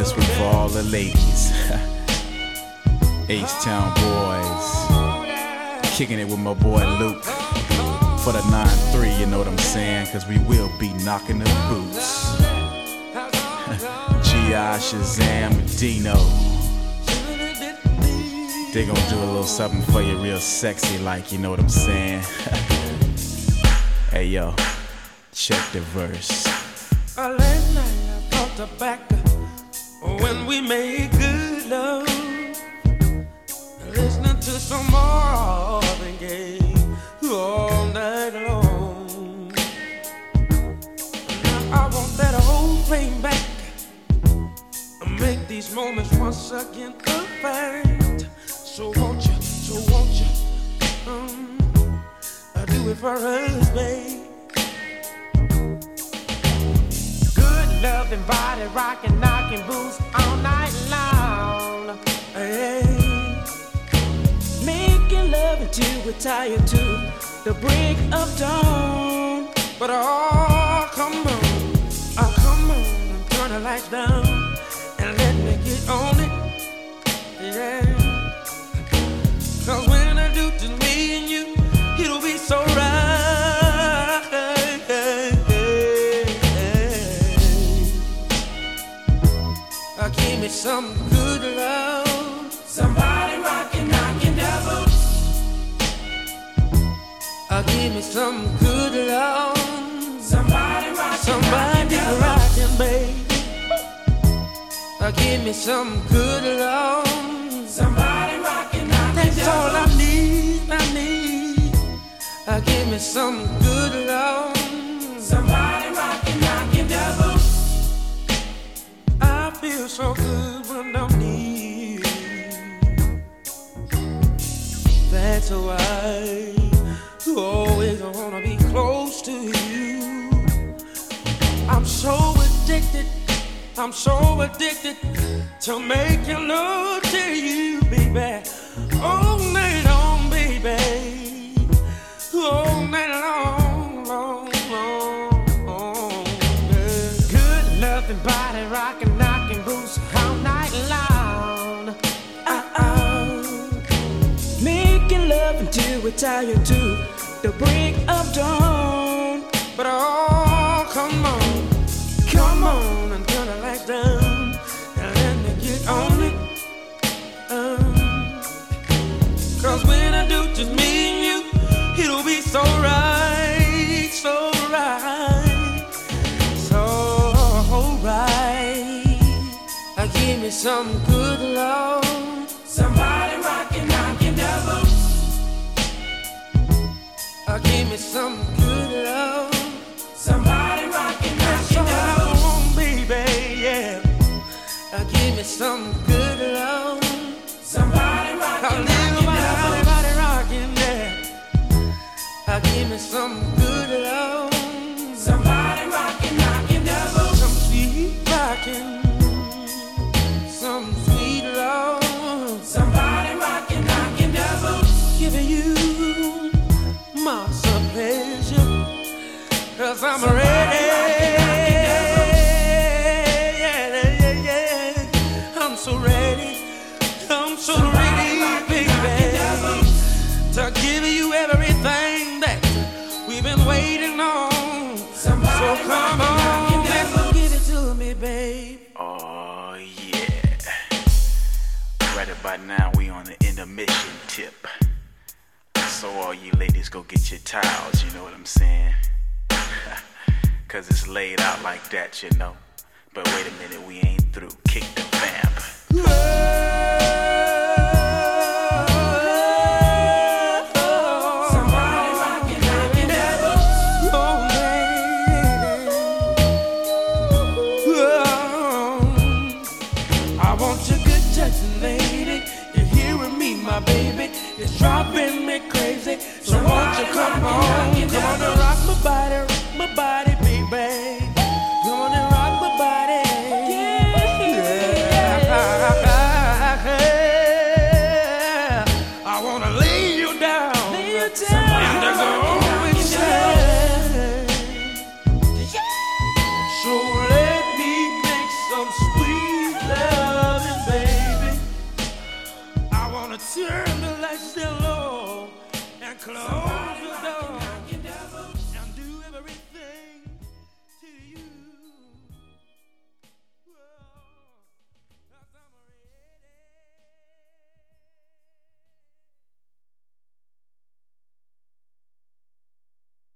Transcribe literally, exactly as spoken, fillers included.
this one for all the ladies. H-Town boys. Kicking it with my boy Luke. For the nine three, you know what I'm saying? Cause we will be knocking the boots. G I, Shazam, Dino. They gon' do a little something for you real sexy like, you know what I'm saying? Hey yo, check the verse. Uh, last night I thought the back when we made good love, listening to some Marvin Gaye all night long. Now I want that whole thing back, make these moments once again perfect. So won't you, so won't you, um, I do it for us, babe. Loving body, rocking, knocking boots all night long. Hey. Making love until we're tired to the break of dawn. But oh, come on, oh, come on, and turn the lights down and let me get on it. Yeah. Cause when I do just me and you, it'll be so right. Give me some good love. Somebody rockin', knockin' the boots. Uh, give me some good love. Somebody rockin', somebody rockin', baby. Uh, give me some good love. Somebody rockin', knockin' that's all I need, I need. Uh, give me some good love. Somebody rockin', knockin' the boots. I feel so good when I'm near. That's why you always wanna be close to you. I'm so addicted, I'm so addicted to making love to you, baby. All night long, baby. All night long, long, long, long. Good loving body rocking. All night long, uh-oh. Making love until we're tired to the break of dawn. But oh, come on, come on and turn the lights down and let me get on it. Um, Cause when I do just me and you, it'll be so right, so right, so right. Give me some good love. Somebody rockin', knockin' the boots. Uh, give me some good love. Somebody rockin', knockin' the boots. Oh, baby, yeah. Uh, give me some good love. Somebody rockin', knockin' the boots. Somebody rockin', yeah. Uh, give me some good love. Somebody rockin', knockin' the boots. Some sweet rockin'. Some sweet love. Somebody rockin', knockin' the boots. Giving you my some pleasure. Cause I'm somebody ready. Yeah, yeah, yeah. I'm so ready. I'm so somebody ready, baby. To give you everything that we've been waiting on. Somebody so come on, let's give it to me, babe. Oh yeah. Right about now we on the intermission tip. So all you ladies go get your towels, you know what I'm saying? Cause it's laid out like that, you know. But wait a minute, we ain't through. Kick the vamp. Somebody rockin', knockin' that boots. Oh, I want your good touching, lady. You're here with me, my baby. It's driving me crazy. So won't you come on, come on and rock my body, rock my body, baby. Come on and rock my body. Yeah, yeah. turn the lights down low and close.